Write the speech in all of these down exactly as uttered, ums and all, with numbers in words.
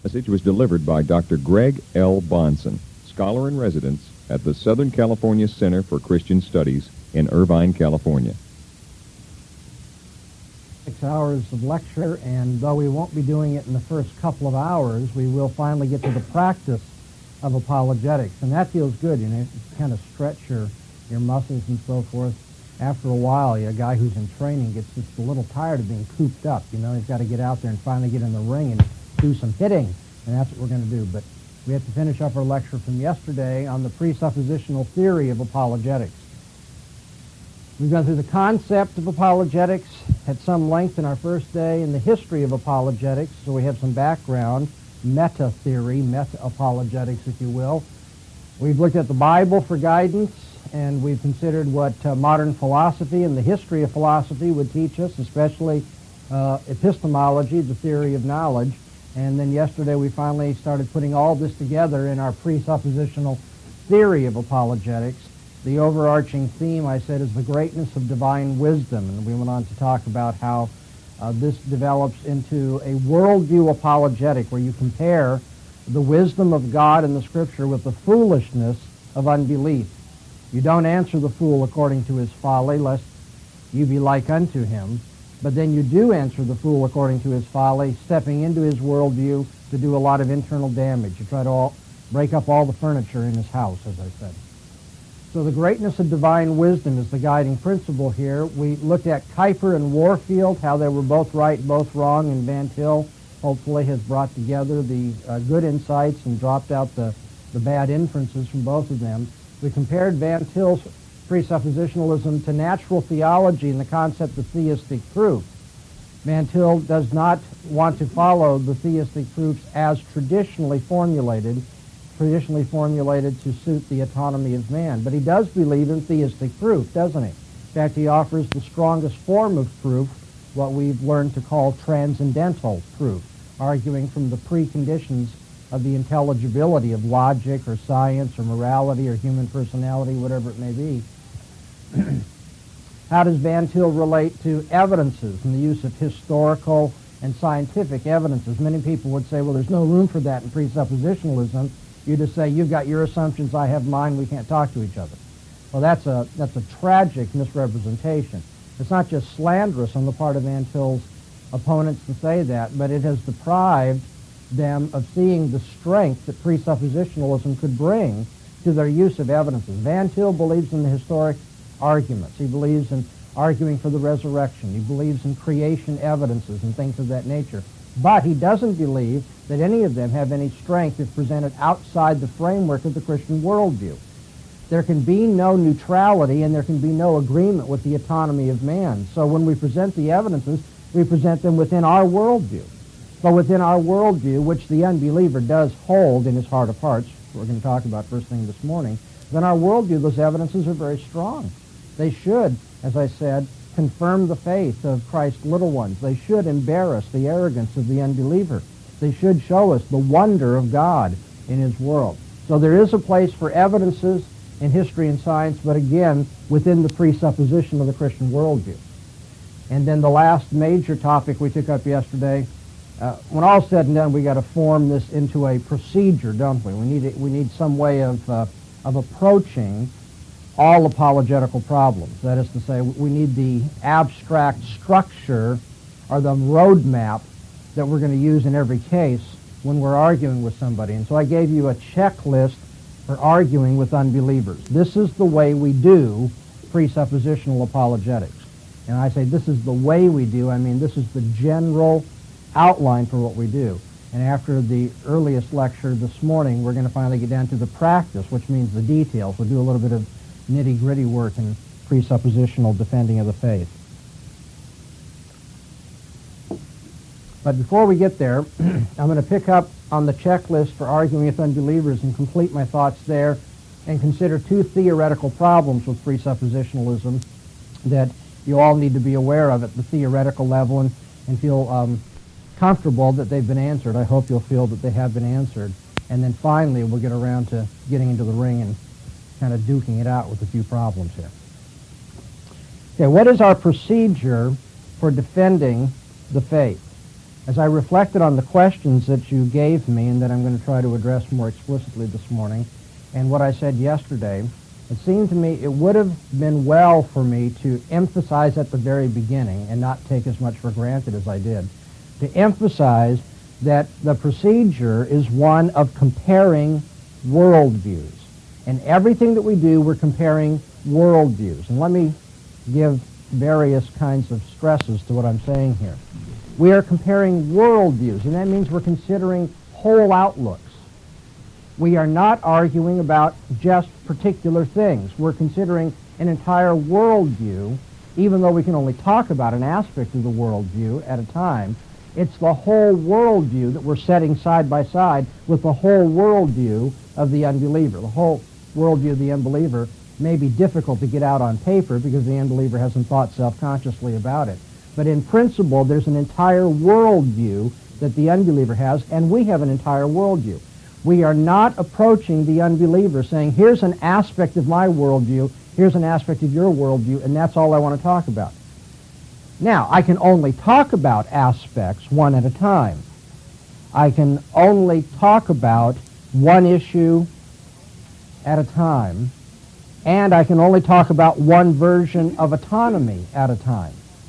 Message was delivered by Doctor Greg L. Bonson, scholar in residence at the Southern California Center for Christian Studies in Irvine, California. Six hours of lecture, and though we won't be doing it in the first couple of hours, we will finally get to the practice of apologetics, and that feels good. You know, you kind of stretch your, your muscles and so forth. After a while, a guy who's in training gets just a little tired of being cooped up. You know, he's got to get out there and finally get in the ring and do some hitting, and that's what we're going to do. But we have to finish up our lecture from yesterday on the presuppositional theory of apologetics. We've gone through the concept of apologetics at some length in our first day, and the history of apologetics, so we have some background, meta-theory, meta-apologetics, if you will. We've looked at the Bible for guidance, and we've considered what uh, modern philosophy and the history of philosophy would teach us, especially uh, epistemology, the theory of knowledge. And then yesterday we finally started putting all this together in our presuppositional theory of apologetics. The overarching theme, I said, is the greatness of divine wisdom. And we went on to talk about how uh, this develops into a worldview apologetic where you compare the wisdom of God in the Scripture with the foolishness of unbelief. You don't answer the fool according to his folly, lest you be like unto him. But then you do answer the fool according to his folly, stepping into his worldview to do a lot of internal damage. You try to all, break up all the furniture in his house, as I said. So the greatness of divine wisdom is the guiding principle here. We looked at Kuyper and Warfield, how they were both right, both wrong, and Van Til hopefully has brought together the uh, good insights and dropped out the, the bad inferences from both of them. We compared Van Til's presuppositionalism to natural theology and the concept of theistic proof. Van Til does not want to follow the theistic proofs as traditionally formulated, traditionally formulated to suit the autonomy of man. But he does believe in theistic proof, doesn't he? In fact, he offers the strongest form of proof, what we've learned to call transcendental proof, arguing from the preconditions of the intelligibility of logic or science or morality or human personality, whatever it may be. How does Van Til relate to evidences and the use of historical and scientific evidences? Many people would say, well, there's no room for that in presuppositionalism. You just say, you've got your assumptions, I have mine, we can't talk to each other. Well, that's a, that's a tragic misrepresentation. It's not just slanderous on the part of Van Til's opponents to say that, but it has deprived them of seeing the strength that presuppositionalism could bring to their use of evidences. Van Til believes in the historic arguments. He believes in arguing for the resurrection. He believes in creation evidences and things of that nature. But he doesn't believe that any of them have any strength if presented outside the framework of the Christian worldview. There can be no neutrality and there can be no agreement with the autonomy of man. So when we present the evidences, we present them within our worldview. But within our worldview, which the unbeliever does hold in his heart of hearts, we're going to talk about first thing this morning, then our worldview, those evidences are very strong. They should, as I said, confirm the faith of Christ's little ones. They should embarrass the arrogance of the unbeliever. They should show us the wonder of God in his world. So there is a place for evidences in history and science, but again, within the presupposition of the Christian worldview. And then the last major topic we took up yesterday, uh, when all's said and done, we got to form this into a procedure, don't we? We need it, we need some way of uh, of approaching all apologetical problems. That is to say, we need the abstract structure or the roadmap that we're going to use in every case when we're arguing with somebody. And so I gave you a checklist for arguing with unbelievers. This is the way we do presuppositional apologetics. And I say this is the way we do, I mean this is the general outline for what we do. And after the earliest lecture this morning, we're going to finally get down to the practice, which means the details. We'll do a little bit of nitty-gritty work in presuppositional defending of the faith. But before we get there, I'm going to pick up on the checklist for arguing with unbelievers and complete my thoughts there and consider two theoretical problems with presuppositionalism that you all need to be aware of at the theoretical level and, and feel um, comfortable that they've been answered. I hope you'll feel that they have been answered. And then finally, we'll get around to getting into the ring and kind of duking it out with a few problems here. Okay, what is our procedure for defending the faith? As I reflected on the questions that you gave me and that I'm going to try to address more explicitly this morning, and what I said yesterday, it seemed to me it would have been well for me to emphasize at the very beginning, and not take as much for granted as I did, to emphasize that the procedure is one of comparing worldviews. And everything that we do, we're comparing worldviews. And let me give various kinds of stresses to what I'm saying here. We are comparing worldviews, and that means we're considering whole outlooks. We are not arguing about just particular things. We're considering an entire worldview, even though we can only talk about an aspect of the worldview at a time. It's the whole worldview that we're setting side by side with the whole worldview of the unbeliever. The whole worldview of the unbeliever may be difficult to get out on paper because the unbeliever hasn't thought self-consciously about it. But in principle, there's an entire worldview that the unbeliever has, and we have an entire worldview. We are not approaching the unbeliever saying, here's an aspect of my worldview, here's an aspect of your worldview, and that's all I want to talk about. Now, I can only talk about aspects one at a time. I can only talk about one issue at a time, and I can only talk about one version of autonomy at a time.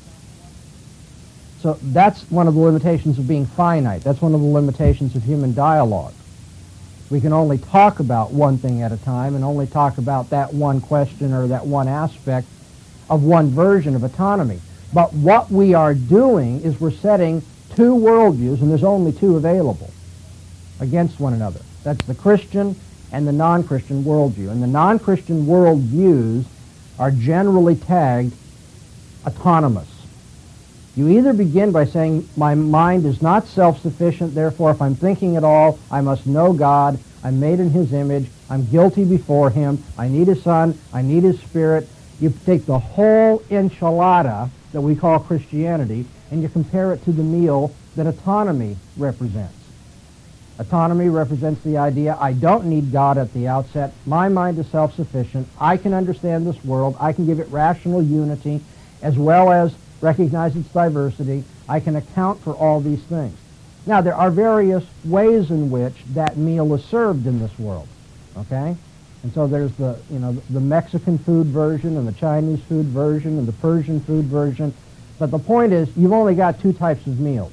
So that's one of the limitations of being finite. That's one of the limitations of human dialogue. We can only talk about one thing at a time and only talk about that one question or that one aspect of one version of autonomy. But what we are doing is we're setting two worldviews, and there's only two available, against one another. That's the Christian and the non-Christian worldview. And the non-Christian worldviews are generally tagged autonomous. You either begin by saying, my mind is not self-sufficient, therefore if I'm thinking at all, I must know God, I'm made in His image, I'm guilty before Him, I need His Son, I need His Spirit. You take the whole enchilada that we call Christianity, and you compare it to the meal that autonomy represents. Autonomy represents the idea, I don't need God at the outset, my mind is self-sufficient, I can understand this world, I can give it rational unity, as well as recognize its diversity, I can account for all these things. Now, there are various ways in which that meal is served in this world, okay? And so there's the, you know, the Mexican food version and the Chinese food version and the Persian food version. But the point is, you've only got two types of meals.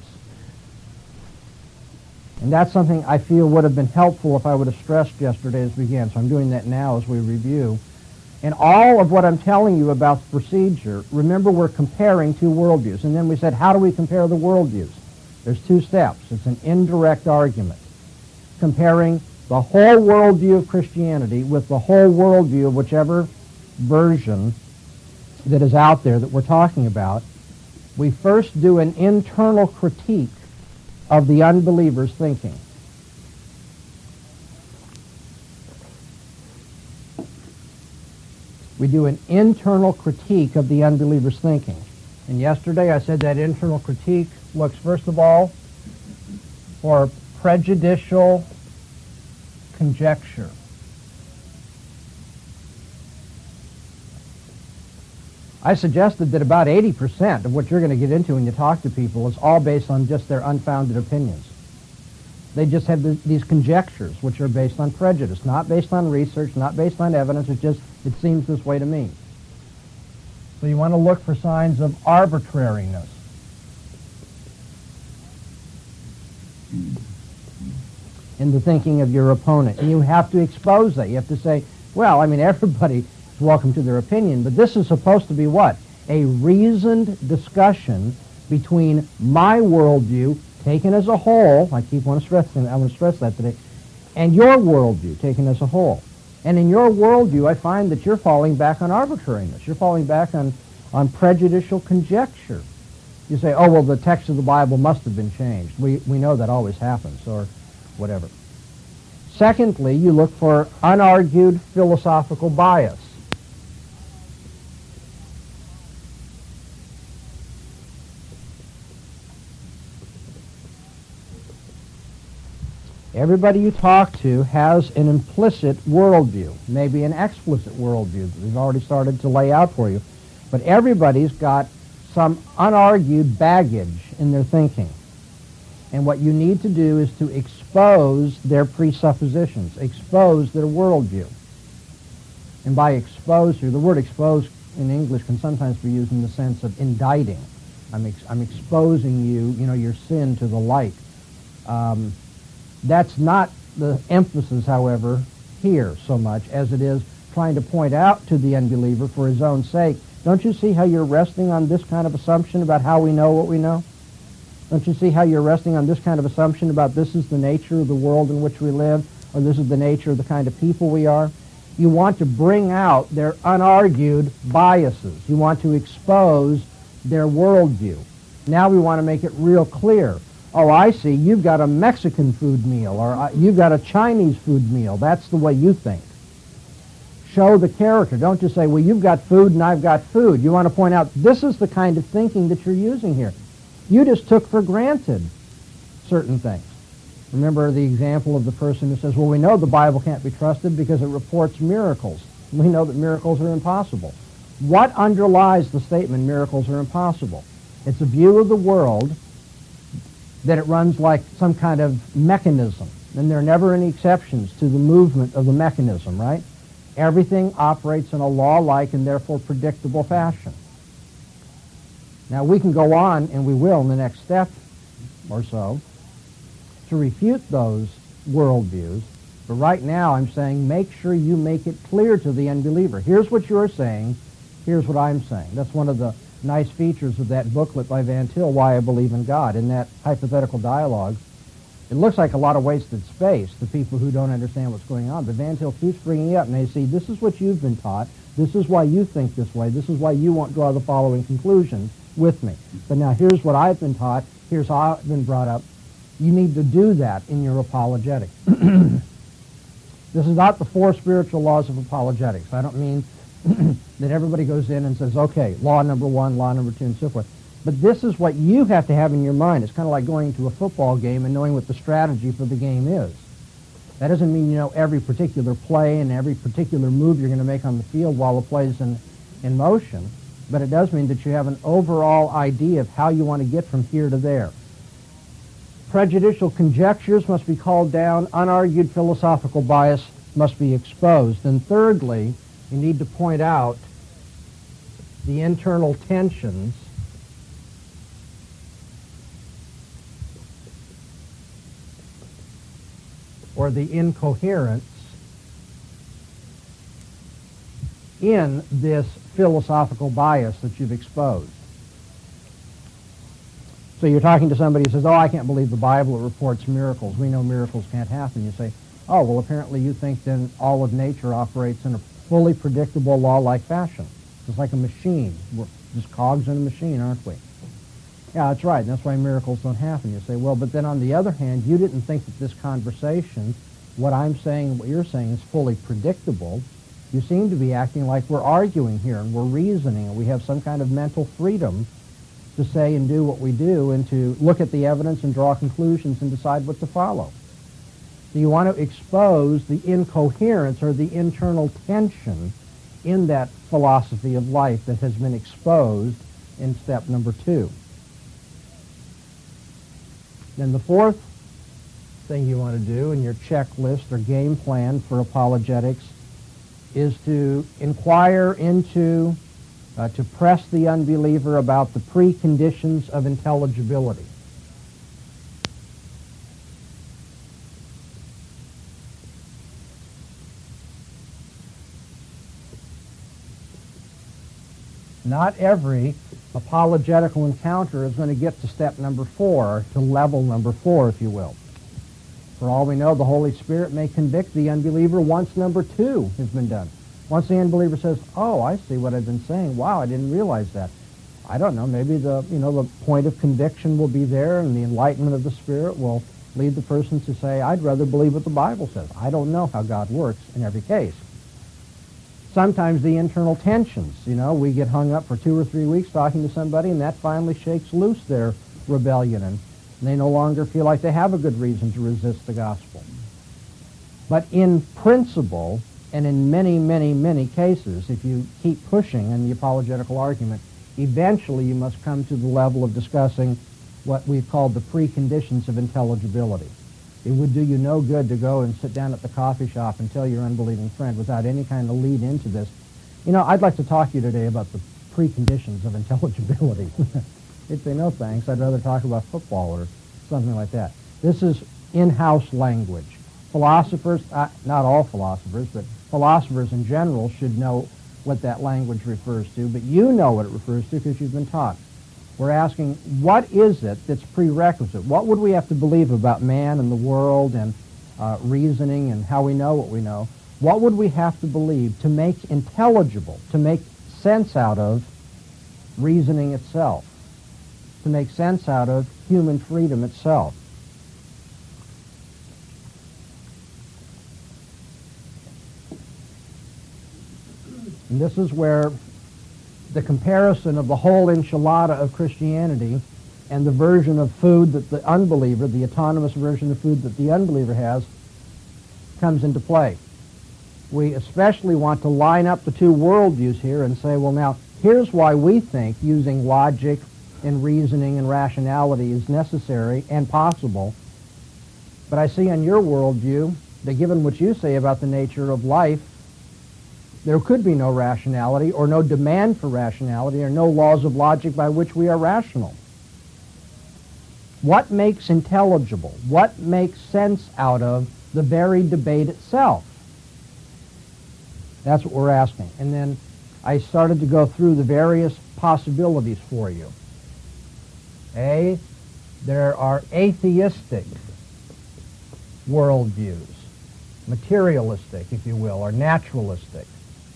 And that's something I feel would have been helpful if I would have stressed yesterday as we began. So I'm doing that now as we review. And all of what I'm telling you about the procedure, remember we're comparing two worldviews. And then we said, how do we compare the worldviews? There's two steps. It's an indirect argument. Comparing the whole worldview of Christianity with the whole worldview of whichever version that is out there that we're talking about. We first do an internal critique of the unbeliever's thinking. We do an internal critique of the unbeliever's thinking. And yesterday I said that internal critique looks, first of all, for prejudicial conjecture. I suggested that about eighty percent of what you're going to get into when you talk to people is all based on just their unfounded opinions. They just have the, these conjectures, which are based on prejudice, not based on research, not based on evidence. It's just, it seems this way to me. So you want to look for signs of arbitrariness. In the thinking of your opponent. And you have to expose that. You have to say, well, I mean, everybody is welcome to their opinion, but this is supposed to be what? A reasoned discussion between my worldview, taken as a whole, I keep want to stress, I want to stress that today, and your worldview, taken as a whole. And in your worldview, I find that you're falling back on arbitrariness. You're falling back on, on prejudicial conjecture. You say, oh, well, the text of the Bible must have been changed. We, we know that always happens, or whatever. Secondly, you look for unargued philosophical bias. Everybody you talk to has an implicit worldview, maybe an explicit worldview that we've already started to lay out for you. But everybody's got some unargued baggage in their thinking. And what you need to do is to expose their presuppositions, expose their worldview. And by expose here, the word expose in English can sometimes be used in the sense of indicting. I'm, ex I'm exposing you, you know, your sin to the light. Um, that's not the emphasis, however, here so much as it is trying to point out to the unbeliever for his own sake. Don't you see how you're resting on this kind of assumption about how we know what we know? Don't you see how you're resting on this kind of assumption about this is the nature of the world in which we live, or this is the nature of the kind of people we are? You want to bring out their unargued biases. You want to expose their worldview. Now we want to make it real clear. Oh, I see, you've got a Mexican food meal, or uh, you've got a Chinese food meal. That's the way you think. Show the character. Don't just say, well, you've got food and I've got food. You want to point out, this is the kind of thinking that you're using here. You just took for granted certain things. Remember the example of the person who says, well, we know the Bible can't be trusted because it reports miracles. We know that miracles are impossible. What underlies the statement, miracles are impossible? It's a view of the world that it runs like some kind of mechanism, and there are never any exceptions to the movement of the mechanism, right? Everything operates in a law-like and therefore predictable fashion. Now, we can go on, and we will in the next step or so, to refute those worldviews, but right now I'm saying make sure you make it clear to the unbeliever. Here's what you're saying, here's what I'm saying. That's one of the nice features of that booklet by Van Til, Why I Believe in God. In that hypothetical dialogue, it looks like a lot of wasted space to people who don't understand what's going on, but Van Til keeps bringing it up, and they see, this is what you've been taught, this is why you think this way, this is why you won't draw the following conclusions with me. But now here's what I've been taught, here's how I've been brought up. You need to do that in your apologetic. This is not the four spiritual laws of apologetics. I don't mean that everybody goes in and says, okay, law number one, law number two, and so forth. But this is what you have to have in your mind. It's kind of like going to a football game and knowing what the strategy for the game is. That doesn't mean you know every particular play and every particular move you're going to make on the field while the play's in, in motion, but it does mean that you have an overall idea of how you want to get from here to there. Prejudicial conjectures must be called down. Unargued philosophical bias must be exposed. And thirdly, you need to point out the internal tensions or the incoherence in this philosophical bias that you've exposed. So you're talking to somebody who says, oh, I can't believe the Bible, it reports miracles. We know miracles can't happen. You say, oh, well, apparently you think then all of nature operates in a fully predictable law-like fashion. It's like a machine. We're just cogs in a machine, aren't we? Yeah, that's right. That's why miracles don't happen. You say, well, but then on the other hand, you didn't think that this conversation, what I'm saying and what you're saying, is fully predictable. You seem to be acting like we're arguing here and we're reasoning and we have some kind of mental freedom to say and do what we do and to look at the evidence and draw conclusions and decide what to follow. So you want to expose the incoherence or the internal tension in that philosophy of life that has been exposed in step number two. Then the fourth thing you want to do in your checklist or game plan for apologetics is to inquire into, uh, to press the unbeliever about the preconditions of intelligibility. Not every apologetical encounter is going to get to step number four, to level number four, if you will. For all we know, the Holy Spirit may convict the unbeliever once number two has been done. Once the unbeliever says, oh, I see what I've been saying. Wow, I didn't realize that. I don't know, maybe the, you know, the point of conviction will be there and the enlightenment of the Spirit will lead the person to say, I'd rather believe what the Bible says. I don't know how God works in every case. Sometimes the internal tensions, you know, we get hung up for two or three weeks talking to somebody and that finally shakes loose their rebellion and they no longer feel like they have a good reason to resist the gospel. But in principle, and in many, many, many cases, if you keep pushing in the apologetical argument, eventually you must come to the level of discussing what we've called the preconditions of intelligibility. It would do you no good to go and sit down at the coffee shop and tell your unbelieving friend without any kind of lead into this, you know, I'd like to talk to you today about the preconditions of intelligibility. They'd say, no thanks, I'd rather talk about football or something like that. This is in-house language. Philosophers, uh, not all philosophers, but philosophers in general should know what that language refers to, but you know what it refers to because you've been taught. We're asking, what is it that's prerequisite? What would we have to believe about man and the world and uh, reasoning and how we know what we know? What would we have to believe to make intelligible, to make sense out of reasoning itself, to make sense out of human freedom itself? And this is where the comparison of the whole enchilada of Christianity and the version of food that the unbeliever, the autonomous version of food that the unbeliever has, comes into play. We especially want to line up the two worldviews here and say, well, now, here's why we think using logic and reasoning and rationality is necessary and possible. But I see on your worldview that given what you say about the nature of life, there could be no rationality or no demand for rationality or no laws of logic by which we are rational. What makes intelligible? What makes sense out of the very debate itself? That's what we're asking. And then I started to go through the various possibilities for you. A, there are atheistic worldviews, materialistic, if you will, or naturalistic.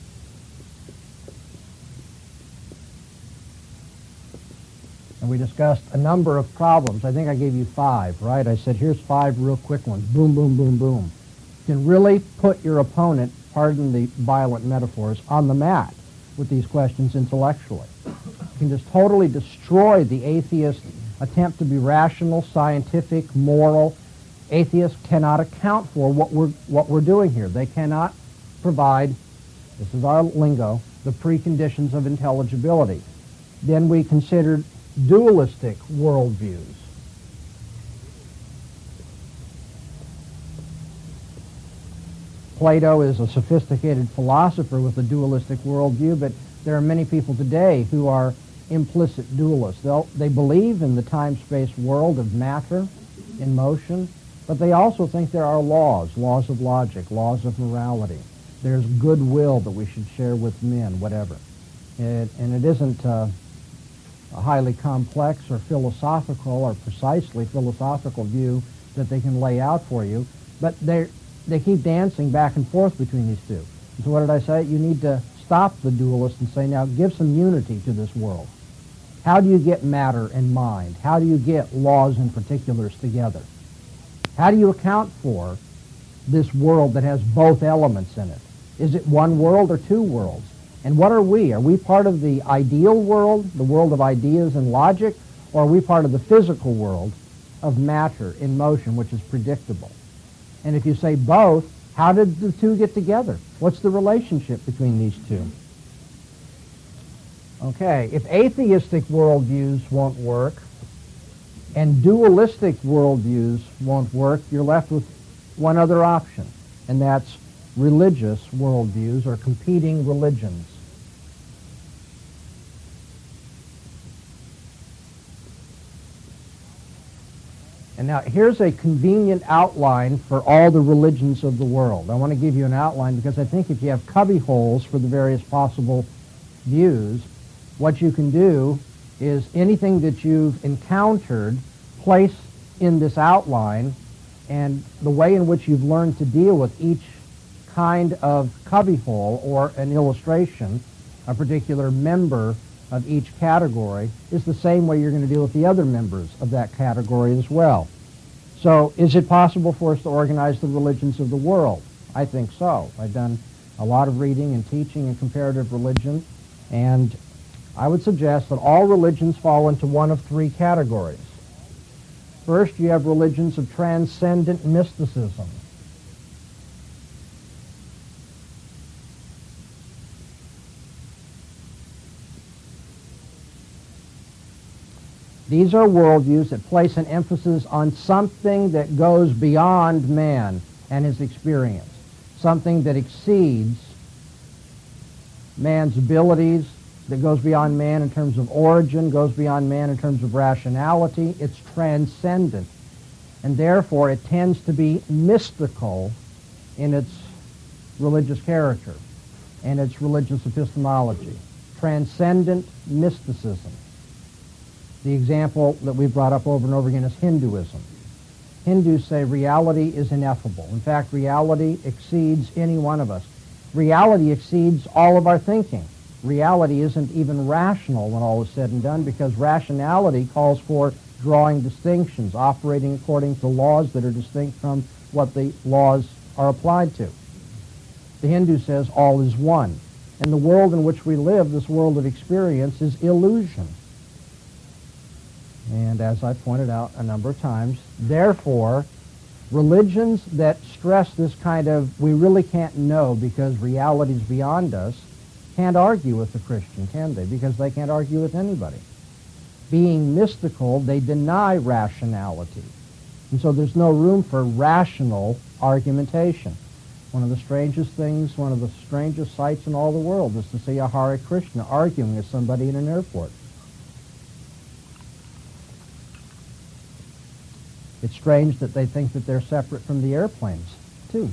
And we discussed a number of problems. I think I gave you five, right? I said, here's five real quick ones. Boom, boom, boom, boom. You can really put your opponent, pardon the violent metaphors, on the mat with these questions intellectually. You can just totally destroy the atheist attempt to be rational, scientific, moral. Atheists cannot account for what we're, what we're doing here. They cannot provide, this is our lingo, the preconditions of intelligibility. Then we considered dualistic worldviews. Plato is a sophisticated philosopher with a dualistic worldview, but there are many people today who are implicit dualists. They'll, they believe in the time-space world of matter in motion, but they also think there are laws, laws of logic, laws of morality. There's goodwill that we should share with men, whatever. It, and it isn't uh, a highly complex or philosophical or precisely philosophical view that they can lay out for you, but they they keep dancing back and forth between these two. So what did I say? You need to stop the dualist and say, now give some unity to this world. How do you get matter and mind? How do you get laws and particulars together? How do you account for this world that has both elements in it? Is it one world or two worlds? And what are we? Are we part of the ideal world, the world of ideas and logic, or are we part of the physical world of matter in motion, which is predictable? And if you say both, how did the two get together? What's the relationship between these two? Okay, if atheistic worldviews won't work and dualistic worldviews won't work, you're left with one other option, and that's religious worldviews or competing religions. And now here's a convenient outline for all the religions of the world. I want to give you an outline because I think if you have cubby holes for the various possible views, what you can do is anything that you've encountered, place in this outline, and the way in which you've learned to deal with each kind of cubbyhole or an illustration, a particular member of each category, is the same way you're going to deal with the other members of that category as well. So is it possible for us to organize the religions of the world? I think so. I've done a lot of reading and teaching in comparative religion, and I would suggest that all religions fall into one of three categories. First, you have religions of transcendent mysticism. These are worldviews that place an emphasis on something that goes beyond man and his experience, something that exceeds man's abilities, that goes beyond man in terms of origin, goes beyond man in terms of rationality. It's transcendent, and therefore it tends to be mystical in its religious character and its religious epistemology. Transcendent mysticism. The example that we've brought up over and over again is Hinduism. Hindus say reality is ineffable. In fact, reality exceeds any one of us. Reality exceeds all of our thinking. Reality isn't even rational when all is said and done, because rationality calls for drawing distinctions, operating according to laws that are distinct from what the laws are applied to. The Hindu says all is one. And the world in which we live, this world of experience, is illusion. And as I pointed out a number of times, therefore, religions that stress this kind of, we really can't know because reality is beyond us, can't argue with the Christian, can they? Because they can't argue with anybody. Being mystical, they deny rationality. And so there's no room for rational argumentation. One of the strangest things, one of the strangest sights in all the world is to see a Hare Krishna arguing with somebody in an airport. It's strange that they think that they're separate from the airplanes, too.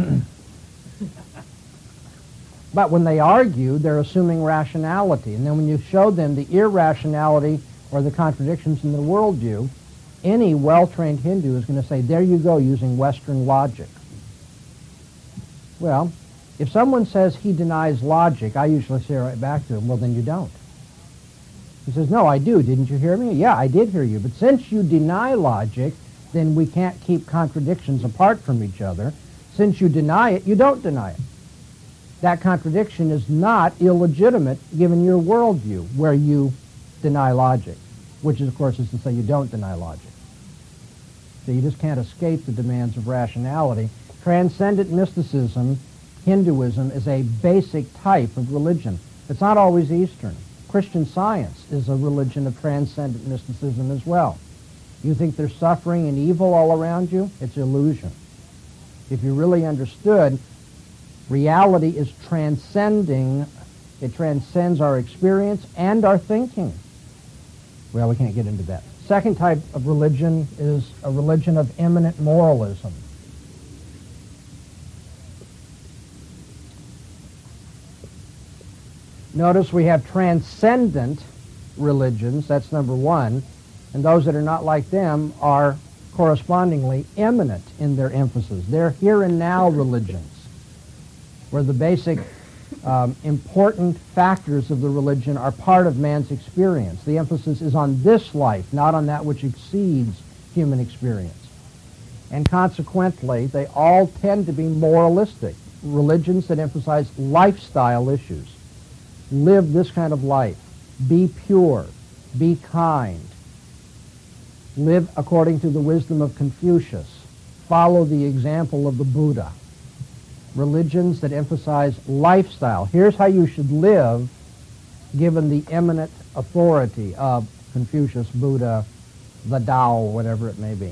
But when they argue, they're assuming rationality. And then when you show them the irrationality or the contradictions in the worldview, any well-trained Hindu is going to say, there you go, using Western logic. Well, if someone says he denies logic, I usually say right back to him, well, then you don't. He says, no, I do. Didn't you hear me? Yeah, I did hear you. But since you deny logic, then we can't keep contradictions apart from each other. Since you deny it, you don't deny it. That contradiction is not illegitimate given your worldview, where you deny logic, which is, of course, is to say you don't deny logic. So you just can't escape the demands of rationality. Transcendent mysticism, Hinduism, is a basic type of religion. It's not always Eastern. Christian Science is a religion of transcendent mysticism as well. You think there's suffering and evil all around you? It's illusion. If you really understood, reality is transcending, it transcends our experience and our thinking. Well, we can't get into that. Second type of religion is a religion of immanent moralism. Notice we have transcendent religions, that's number one, and those that are not like them are correspondingly immanent in their emphasis. They're here and now religions, where the basic um, important factors of the religion are part of man's experience. The emphasis is on this life, not on that which exceeds human experience. And consequently, they all tend to be moralistic, religions that emphasize lifestyle issues. Live this kind of life. Be pure. Be kind. Live according to the wisdom of Confucius. Follow the example of the Buddha. Religions that emphasize lifestyle. Here's how you should live given the eminent authority of Confucius, Buddha, the Tao, whatever it may be.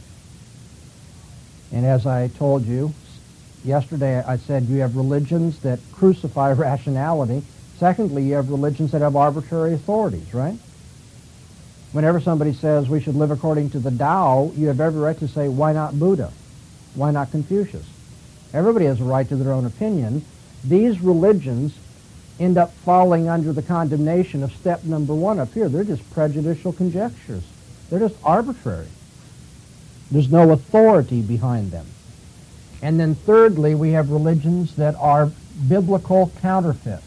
And as I told you yesterday, I said you have religions that crucify rationality. Secondly, you have religions that have arbitrary authorities, right? Whenever somebody says we should live according to the Tao, you have every right to say, why not Buddha? Why not Confucius? Everybody has a right to their own opinion. These religions end up falling under the condemnation of step number one up here. They're just prejudicial conjectures. They're just arbitrary. There's no authority behind them. And then thirdly, we have religions that are biblical counterfeits.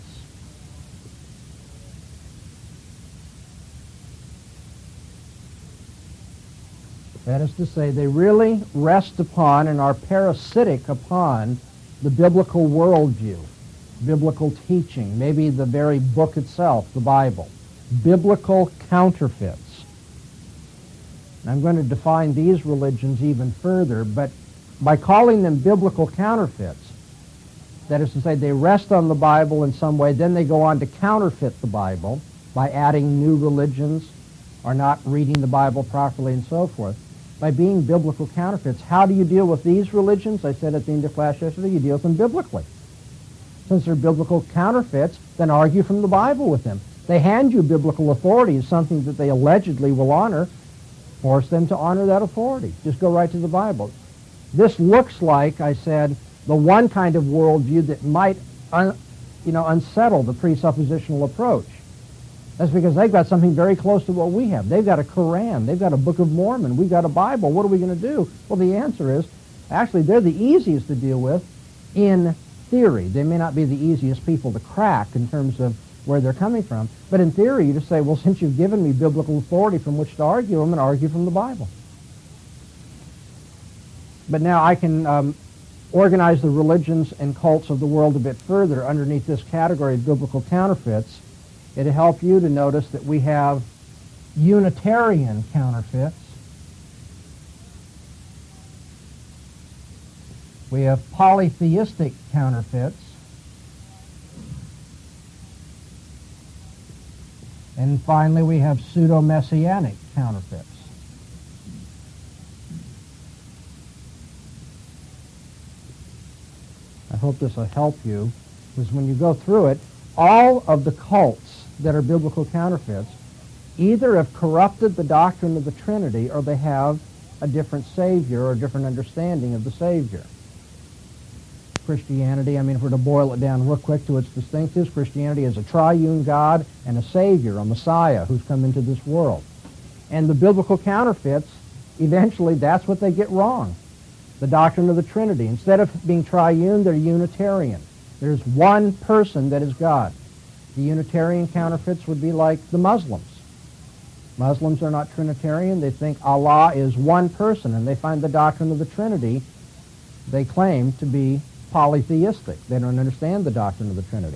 That is to say, they really rest upon and are parasitic upon the biblical worldview, biblical teaching, maybe the very book itself, the Bible. Biblical counterfeits. And I'm going to define these religions even further, but by calling them biblical counterfeits, that is to say, they rest on the Bible in some way, then they go on to counterfeit the Bible by adding new religions, are not reading the Bible properly and so forth. By being biblical counterfeits, how do you deal with these religions? I said at the end of class yesterday, you deal with them biblically. Since they're biblical counterfeits, then argue from the Bible with them. They hand you biblical authority as something that they allegedly will honor. Force them to honor that authority. Just go right to the Bible. This looks like, I said, the one kind of worldview that might un, you know, unsettle the presuppositional approach. That's because they've got something very close to what we have. They've got a Koran. They've got a Book of Mormon. We've got a Bible. What are we going to do? Well, the answer is, actually, they're the easiest to deal with in theory. They may not be the easiest people to crack in terms of where they're coming from, but in theory, you just say, well, since you've given me biblical authority from which to argue, I'm going to argue from the Bible. But now I can um, organize the religions and cults of the world a bit further underneath this category of biblical counterfeits. It'll help you to notice that we have Unitarian counterfeits. We have polytheistic counterfeits. And finally, we have pseudo-messianic counterfeits. I hope this will help you, because when you go through it, all of the cults that are biblical counterfeits either have corrupted the doctrine of the Trinity or they have a different Savior or a different understanding of the Savior. Christianity, I mean, if we're to boil it down real quick to its distinctives, Christianity is a triune God and a Savior, a Messiah who's come into this world. And the biblical counterfeits, eventually that's what they get wrong. The doctrine of the Trinity. Instead of being triune, they're Unitarian. There's one person that is God. The Unitarian counterfeits would be like the Muslims. Muslims are not Trinitarian. They think Allah is one person, and they find the doctrine of the Trinity, they claim to be polytheistic. They don't understand the doctrine of the Trinity.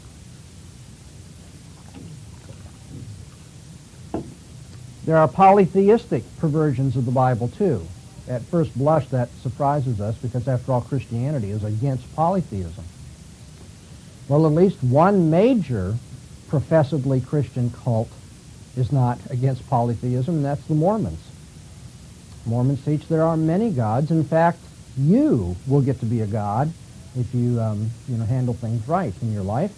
There are polytheistic perversions of the Bible, too. At first blush, that surprises us because, after all, Christianity is against polytheism. Well, at least one major professedly Christian cult is not against polytheism, and that's the Mormons. Mormons teach there are many gods. In fact, you will get to be a god if you, um, you know, handle things right in your life.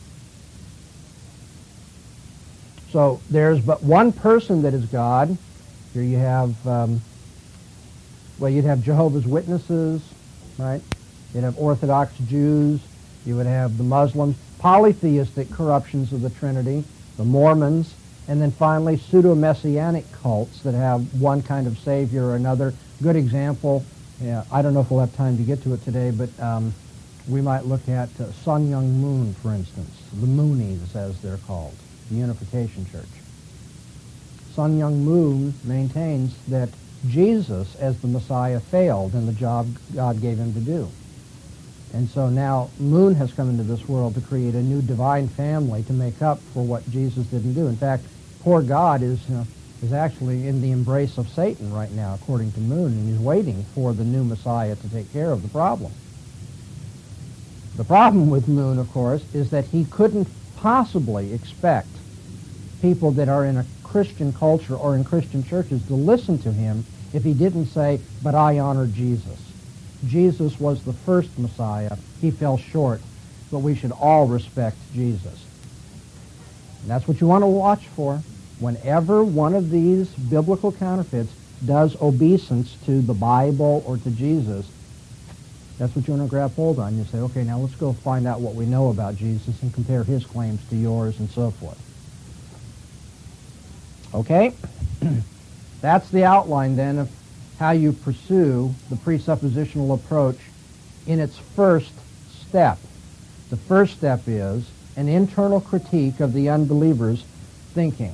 So there's but one person that is God. Here you have, um, well, you'd have Jehovah's Witnesses, right? You'd have Orthodox Jews. You would have the Muslims, polytheistic corruptions of the Trinity, the Mormons, and then finally pseudo-messianic cults that have one kind of savior or another. Good example, yeah, I don't know if we'll have time to get to it today, but um, we might look at uh, Sun Myung Moon, for instance, the Moonies, as they're called, the Unification Church. Sun Myung Moon maintains that Jesus, as the Messiah, failed in the job God gave him to do. And so now Moon has come into this world to create a new divine family to make up for what Jesus didn't do. In fact, poor God is, you know, is actually in the embrace of Satan right now, according to Moon, and he's waiting for the new Messiah to take care of the problem. The problem with Moon, of course, is that he couldn't possibly expect people that are in a Christian culture or in Christian churches to listen to him if he didn't say, but I honor Jesus. Jesus was the first Messiah. He fell short, but we should all respect Jesus. And that's what you want to watch for. Whenever one of these biblical counterfeits does obeisance to the Bible or to Jesus, that's what you want to grab hold on. You say, okay, now let's go find out what we know about Jesus and compare his claims to yours and so forth. Okay? That's the outline then of how you pursue the presuppositional approach in its first step. The first step is an internal critique of the unbeliever's thinking.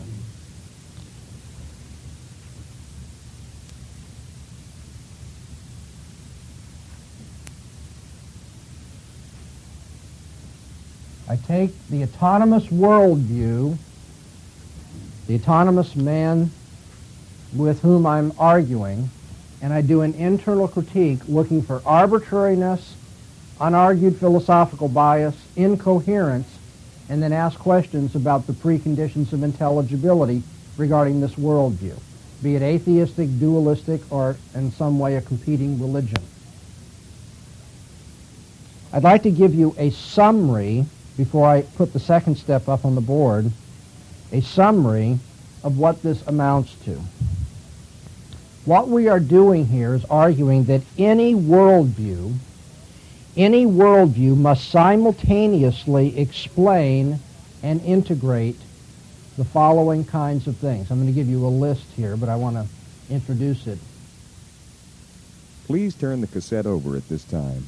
I take the autonomous worldview, the autonomous man with whom I'm arguing, and I do an internal critique looking for arbitrariness, unargued philosophical bias, incoherence, and then ask questions about the preconditions of intelligibility regarding this worldview, be it atheistic, dualistic, or in some way a competing religion. I'd like to give you a summary, before I put the second step up on the board, a summary of what this amounts to. What we are doing here is arguing that any worldview, any worldview must simultaneously explain and integrate the following kinds of things. I'm going to give you a list here, but I want to introduce it. Please turn the cassette over at this time.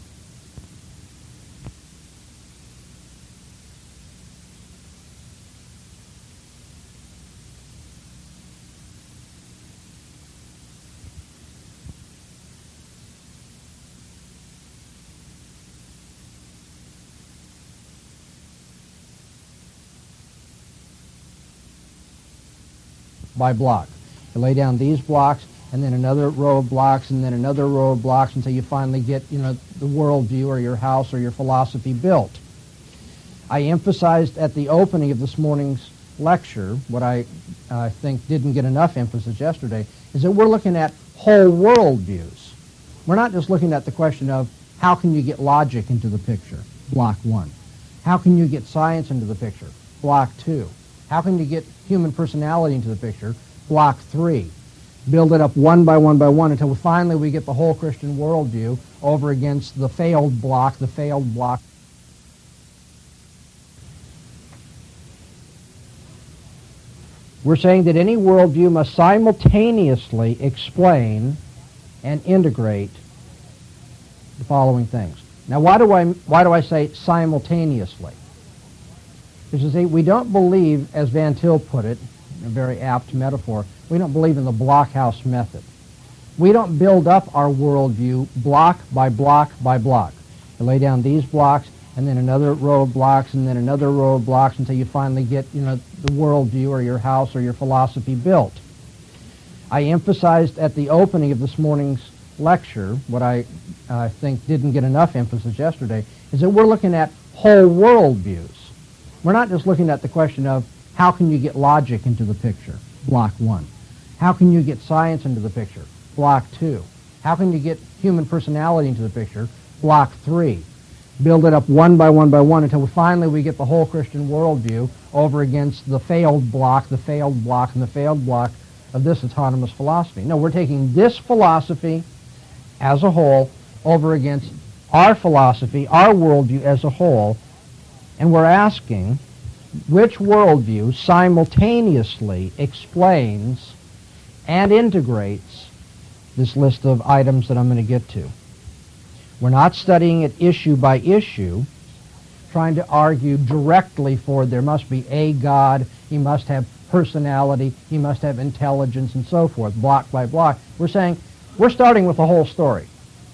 By block. You lay down these blocks, and then another row of blocks, and then another row of blocks until you finally get, you know, the worldview or your house or your philosophy built. I emphasized at the opening of this morning's lecture, what I uh, think didn't get enough emphasis yesterday, is that we're looking at whole worldviews. We're not just looking at the question of how can you get logic into the picture, block one. How can you get science into the picture, block two. How can you get human personality into the picture? Block three. Build it up one by one by one until we finally we get the whole Christian worldview over against the failed block, the failed block. We're saying that any worldview must simultaneously explain and integrate the following things. Now, why do I, why do I say simultaneously? Because you see, we don't believe, as Van Til put it, a very apt metaphor, we don't believe in the blockhouse method. We don't build up our worldview block by block by block. You lay down these blocks, and then another row of blocks, and then another row of blocks until you finally get, you know, the worldview or your house or your philosophy built. I emphasized at the opening of this morning's lecture, what I uh, think didn't get enough emphasis yesterday, is that we're looking at whole worldviews. We're not just looking at the question of how can you get logic into the picture, block one. How can you get science into the picture, block two. How can you get human personality into the picture, block three. Build it up one by one by one until we finally we get the whole Christian worldview over against the failed block, the failed block, and the failed block of this autonomous philosophy. No, we're taking this philosophy as a whole over against our philosophy, our worldview as a whole, and we're asking which worldview simultaneously explains and integrates this list of items that I'm going to get to. We're not studying it issue by issue, trying to argue directly for there must be a God, he must have personality, he must have intelligence, and so forth, block by block. We're saying we're starting with the whole story.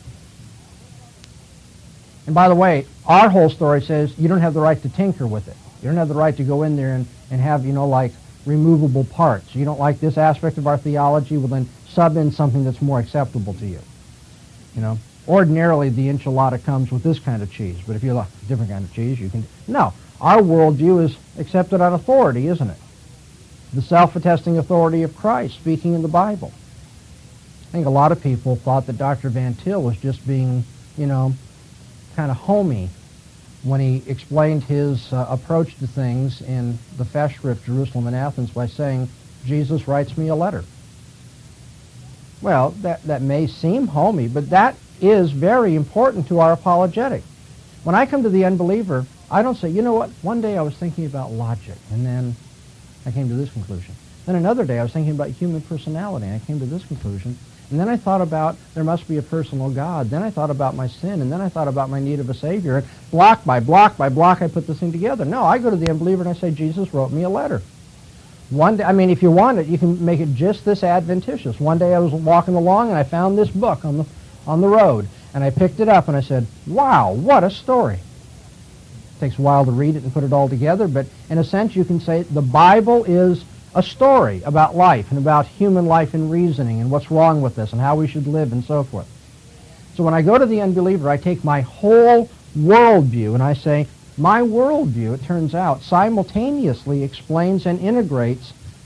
And by the way, our whole story says you don't have the right to tinker with it. You don't have the right to go in there and, and have, you know, like removable parts. You don't like this aspect of our theology, well then sub in something that's more acceptable to you. You know, ordinarily the enchilada comes with this kind of cheese, but if you like a different kind of cheese, you can... No, our worldview is accepted on authority, isn't it? The self-attesting authority of Christ speaking in the Bible. I think a lot of people thought that Doctor Van Til was just being, you know, kind of homey when he explained his uh, approach to things in the Festschrift, Jerusalem and Athens, by saying, Jesus writes me a letter. Well, that, that may seem homey, but that is very important to our apologetic. When I come to the unbeliever, I don't say, you know what, one day I was thinking about logic, and then I came to this conclusion. Then another day I was thinking about human personality, and I came to this conclusion. And then I thought about there must be a personal God. Then I thought about my sin, and then I thought about my need of a Savior. And block by block by block, I put this thing together. No, I go to the unbeliever and I say, Jesus wrote me a letter. One day, I mean, if you want it, you can make it just this adventitious. One day I was walking along and I found this book on the on the road, and I picked it up and I said, wow, what a story. It takes a while to read it and put it all together, but in a sense you can say the Bible is a story about life and about human life and reasoning and what's wrong with us and how we should live and so forth. So when I go to the unbeliever, I take my whole worldview and I say, my worldview, it turns out, simultaneously explains and integrates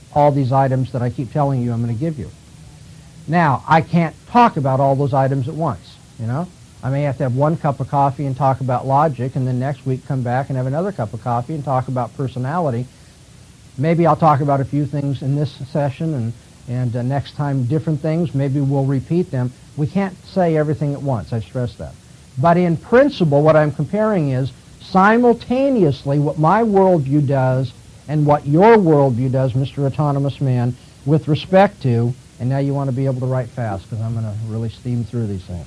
all these items that I keep telling you I'm going to give you. Now, I can't talk about all those items at once, you know. I may have to have one cup of coffee and talk about logic, and then next week come back and have another cup of coffee and talk about personality. Maybe I'll talk about a few things in this session, and, and uh, next time different things. Maybe we'll repeat them. We can't say everything at once, I stress that. But in principle, what I'm comparing is simultaneously what my worldview does and what your worldview does, Mister Autonomous Man, with respect to, and now you want to be able to write fast because I'm going to really steam through these things.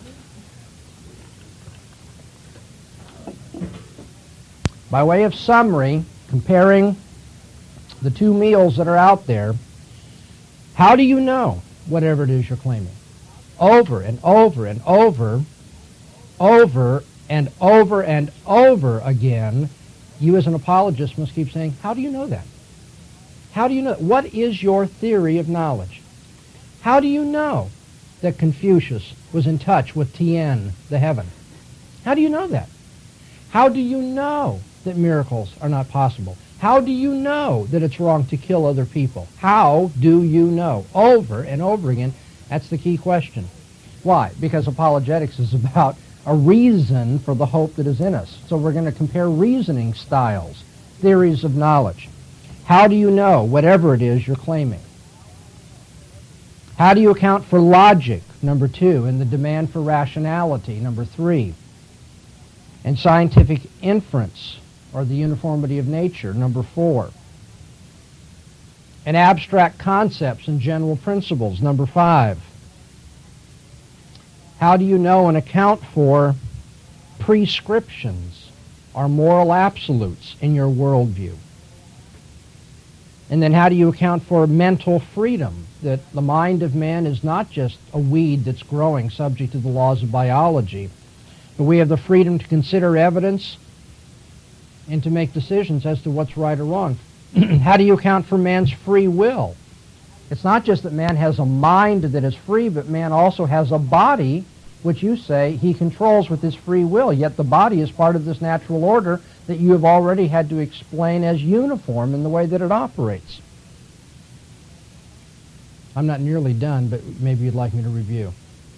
By way of summary, comparing the two meals that are out there, how do you know whatever it is you're claiming? Over and over and over, over and over and over again, you as an apologist must keep saying, how do you know that? How do you know? What is your theory of knowledge? How do you know that Confucius was in touch with Tien, the heaven? How do you know that? How do you know that miracles are not possible? How do you know that it's wrong to kill other people? How do you know? Over and over again, that's the key question. Why? Because apologetics is about a reason for the hope that is in us. So we're going to compare reasoning styles, theories of knowledge. How do you know whatever it is you're claiming? How do you account for logic, number two, and the demand for rationality, number three, and scientific inference, or the uniformity of nature, number four, and abstract concepts and general principles, number five? How do you know and account for prescriptions or moral absolutes in your worldview? And then how do you account for mental freedom, that the mind of man is not just a weed that's growing subject to the laws of biology, but we have the freedom to consider evidence and to make decisions as to what's right or wrong. How do you account for man's free will? It's not just that man has a mind that is free, but man also has a body which you say he controls with his free will, yet the body is part of this natural order that you have already had to explain as uniform in the way that it operates. I'm not nearly done, but maybe you'd like me to review.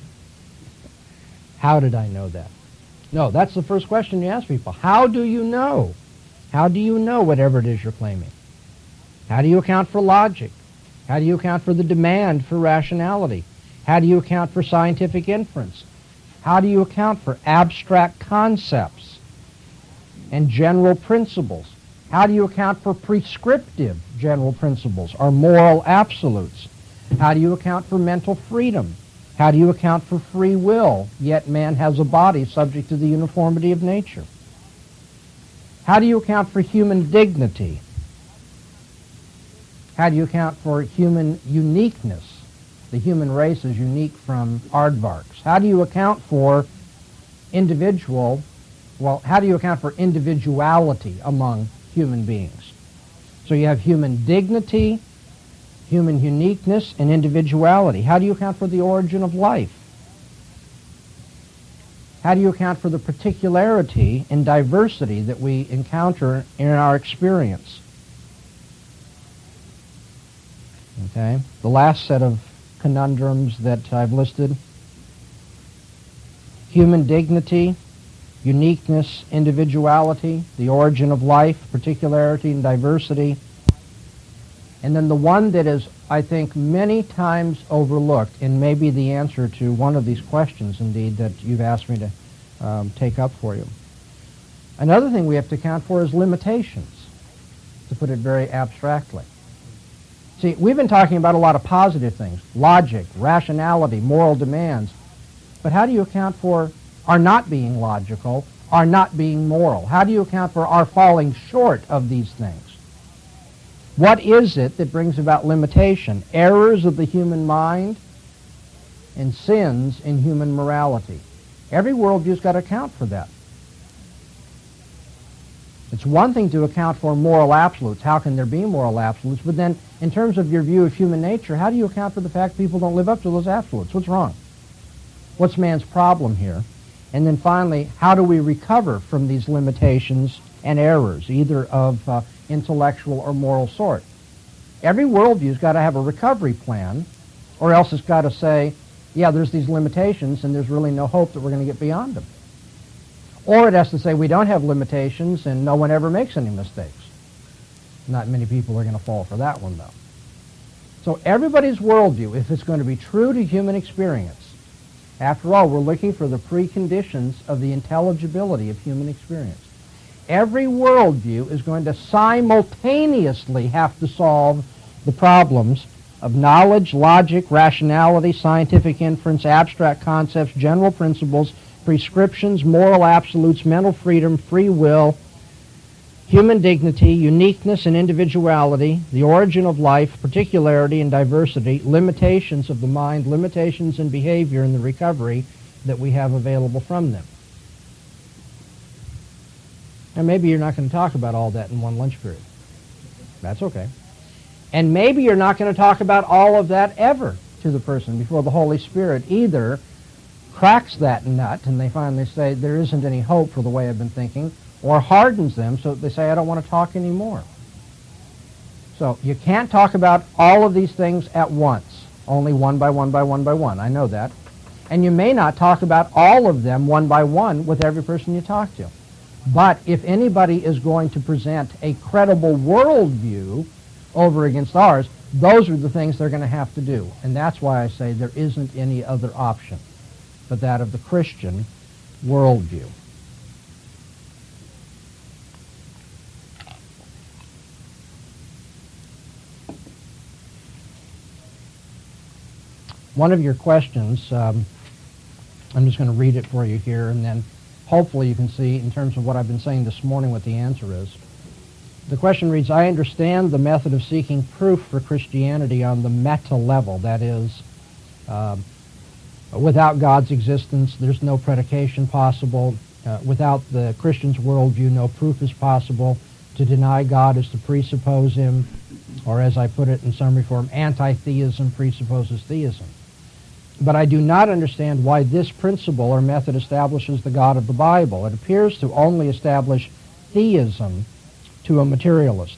How did I know that? No, that's the first question you ask people. How do you know? How do you know whatever it is you're claiming? How do you account for logic? How do you account for the demand for rationality? How do you account for scientific inference? How do you account for abstract concepts and general principles? How do you account for prescriptive general principles or moral absolutes? How do you account for mental freedom? How do you account for free will, yet man has a body subject to the uniformity of nature? How do you account for human dignity? How do you account for human uniqueness? The human race is unique from aardvarks. How do you account for individual, well, how do you account for individuality among human beings? So you have human dignity, human uniqueness, and individuality. How do you account for the origin of life? How do you account for the particularity and diversity that we encounter in our experience? Okay, the last set of conundrums that I've listed: human dignity, uniqueness, individuality, the origin of life, particularity and diversity. And then the one that is, I think, many times overlooked, and maybe the answer to one of these questions, indeed, that you've asked me to um, take up for you. Another thing we have to account for is limitations, to put it very abstractly. See, we've been talking about a lot of positive things: logic, rationality, moral demands. But how do you account for our not being logical, our not being moral? How do you account for our falling short of these things? What is it that brings about limitation? Errors of the human mind and sins in human morality. Every worldview's got to account for that. It's one thing to account for moral absolutes. How can there be moral absolutes? But then, in terms of your view of human nature, how do you account for the fact people don't live up to those absolutes? What's wrong? What's man's problem here? And then finally, how do we recover from these limitations and errors, either of uh, intellectual or moral sort? Every worldview's got to have a recovery plan, or else it's got to say, yeah, there's these limitations and there's really no hope that we're going to get beyond them. Or it has to say we don't have limitations and no one ever makes any mistakes. Not many people are going to fall for that one, though. So everybody's worldview, if it's going to be true to human experience, after all, we're looking for the preconditions of the intelligibility of human experience. Every worldview is going to simultaneously have to solve the problems of knowledge, logic, rationality, scientific inference, abstract concepts, general principles, prescriptions, moral absolutes, mental freedom, free will, human dignity, uniqueness and individuality, the origin of life, particularity and diversity, limitations of the mind, limitations in behavior, and the recovery that we have available from them. And maybe you're not going to talk about all that in one lunch period. That's okay. And maybe you're not going to talk about all of that ever to the person before the Holy Spirit either cracks that nut and they finally say, there isn't any hope for the way I've been thinking, or hardens them so that they say, I don't want to talk anymore. So you can't talk about all of these things at once, only one by one by one by one. I know that. And you may not talk about all of them one by one with every person you talk to. But if anybody is going to present a credible worldview over against ours, those are the things they're going to have to do. And that's why I say there isn't any other option but that of the Christian worldview. One of your questions, um, I'm just going to read it for you here, and then hopefully you can see in terms of what I've been saying this morning what the answer is. The question reads, I understand the method of seeking proof for Christianity on the meta level, that is, uh, without God's existence, there's no predication possible. Uh, without the Christian's worldview, no proof is possible. To deny God is to presuppose him, or as I put it in summary form, anti-theism presupposes theism. But I do not understand why this principle or method establishes the God of the Bible. It appears to only establish theism to a materialist.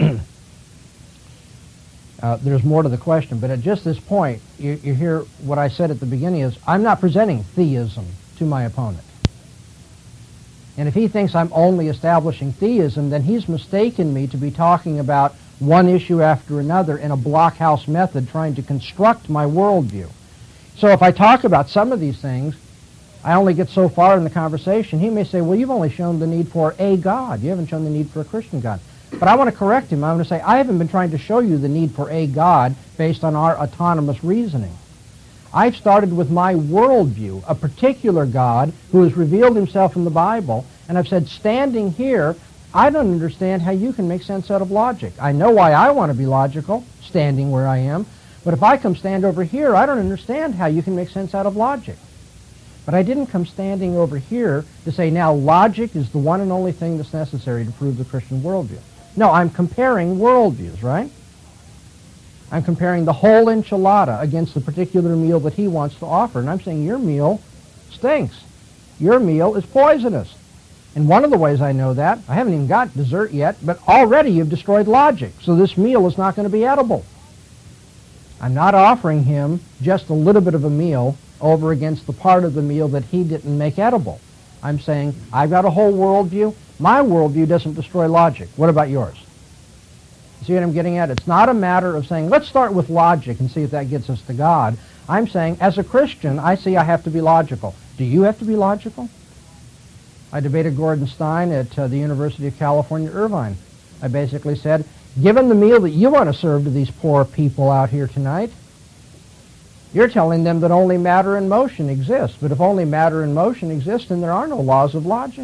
uh, there's more to the question, but at just this point, you, you hear what I said at the beginning is, I'm not presenting theism to my opponent. And if he thinks I'm only establishing theism, then he's mistaken me to be talking about one issue after another in a blockhouse method trying to construct my worldview. So if I talk about some of these things, I only get so far in the conversation. He may say, well, you've only shown the need for a God. You haven't shown the need for a Christian God. But I want to correct him. I want to say, I haven't been trying to show you the need for a God based on our autonomous reasoning. I've started with my worldview, a particular God who has revealed himself in the Bible, and I've said, standing here, I don't understand how you can make sense out of logic. I know why I want to be logical, standing where I am, but if I come stand over here, I don't understand how you can make sense out of logic. But I didn't come standing over here to say, now logic is the one and only thing that's necessary to prove the Christian worldview. No, I'm comparing worldviews, right? I'm comparing the whole enchilada against the particular meal that he wants to offer. And I'm saying your meal stinks. Your meal is poisonous. And one of the ways I know that, I haven't even got dessert yet, but already you've destroyed logic. So this meal is not going to be edible. I'm not offering him just a little bit of a meal over against the part of the meal that he didn't make edible. I'm saying, I've got a whole worldview. My worldview doesn't destroy logic. What about yours? See what I'm getting at? It's not a matter of saying, let's start with logic and see if that gets us to God. I'm saying, as a Christian, I see I have to be logical. Do you have to be logical? I debated Gordon Stein at uh, the University of California, Irvine. I basically said, given the meal that you want to serve to these poor people out here tonight, you're telling them that only matter and motion exist. But if only matter and motion exist, then there are no laws of logic.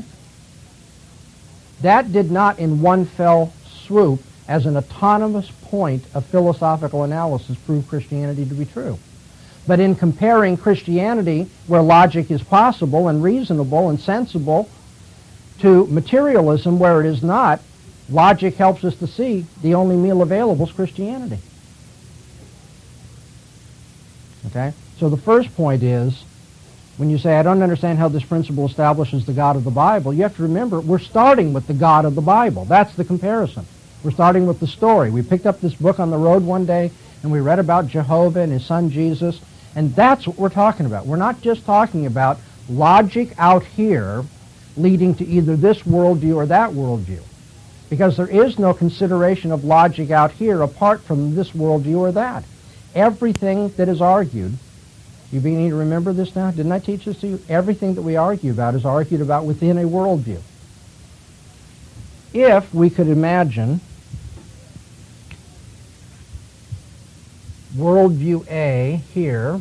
That did not in one fell swoop, as an autonomous point of philosophical analysis, prove Christianity to be true. But in comparing Christianity, where logic is possible and reasonable and sensible, to materialism, where it is not, logic helps us to see the only meal available is Christianity. Okay? So the first point is, when you say, I don't understand how this principle establishes the God of the Bible, you have to remember, we're starting with the God of the Bible. That's the comparison. We're starting with the story. We picked up this book on the road one day, and we read about Jehovah and his son Jesus, and that's what we're talking about. We're not just talking about logic out here leading to either this worldview or that worldview, because there is no consideration of logic out here apart from this worldview or that. Everything that is argued, you need to remember this now? Didn't I teach this to you? Everything that we argue about is argued about within a worldview. If we could imagine worldview A here,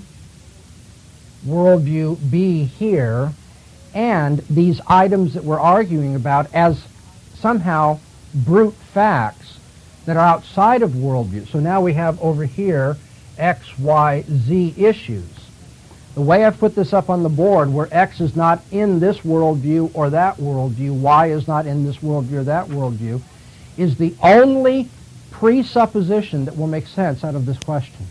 worldview B here, and these items that we're arguing about as somehow brute facts that are outside of worldview. So now we have over here X, Y, Z issues. The way I've put this up on the board, where X is not in this worldview or that worldview, Y is not in this worldview or that worldview, is the only presupposition that will make sense out of this question.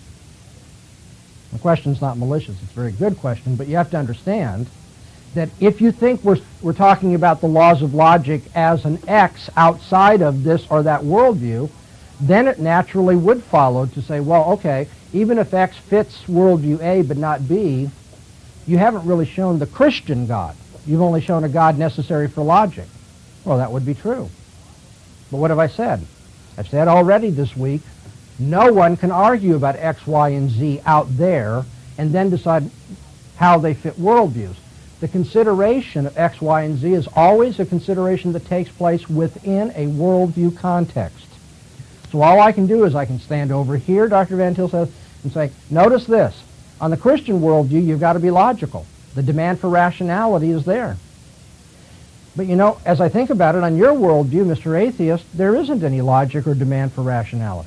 The question's not malicious. It's a very good question, but you have to understand that if you think we're, we're talking about the laws of logic as an X outside of this or that worldview, then it naturally would follow to say, well, okay, even if X fits worldview A but not B, you haven't really shown the Christian God. You've only shown a God necessary for logic. Well, that would be true. But what have I said? I've said already this week, no one can argue about X, Y, and Z out there and then decide how they fit worldviews. The consideration of X, Y, and Z is always a consideration that takes place within a worldview context. So all I can do is I can stand over here, Doctor Van Til says, and say, notice this. On the Christian worldview, you've got to be logical. The demand for rationality is there. But you know, as I think about it, on your worldview, Mister Atheist, there isn't any logic or demand for rationality.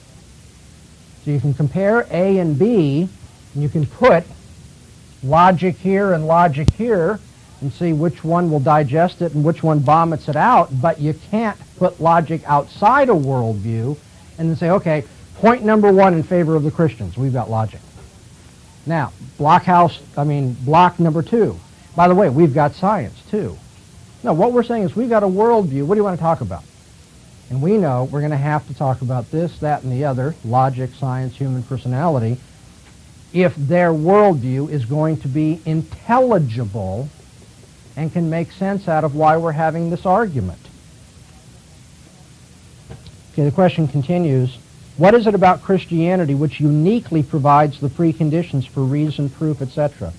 So you can compare A and B, and you can put logic here and logic here, and see which one will digest it and which one vomits it out, but you can't put logic outside a worldview and then say, okay, point number one in favor of the Christians, we've got logic. Now, blockhouse, I mean, block number two. By the way, we've got science, too. No, what we're saying is we've got a worldview. What do you want to talk about? And we know we're going to have to talk about this, that, and the other, logic, science, human personality, if their worldview is going to be intelligible and can make sense out of why we're having this argument. Okay, the question continues. What is it about Christianity which uniquely provides the preconditions for reason, proof, et cetera?